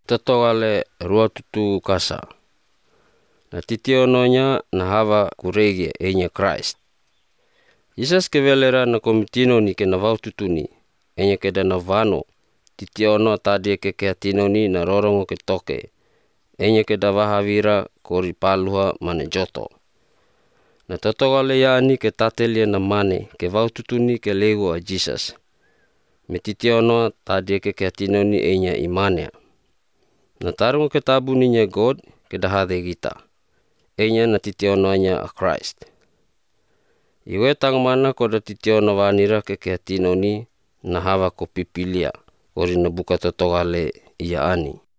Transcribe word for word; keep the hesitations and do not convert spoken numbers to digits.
Totogale rua tutu kasa. Na titiononya na hava kurege enya Christ. Jesus kevelera na komitinoni ke na vaututuni, enya keda na vano, titiono tadie ke keatinoni na rorongo ke toke, enya keda vahavira kori paluha mane joto. Na totogale yani ke tatelia na mane ke vaututuni ke lego a Jesus. Me titiono tadie ke keatinoni enya imanea. Na tarungo ke tabuninya God ke dahade gita, enya na titiononya a Christ. Iwe tang mana koda titiono vanira ke keatinoni na hava ko pipilia, ori na buka totogale ia ani.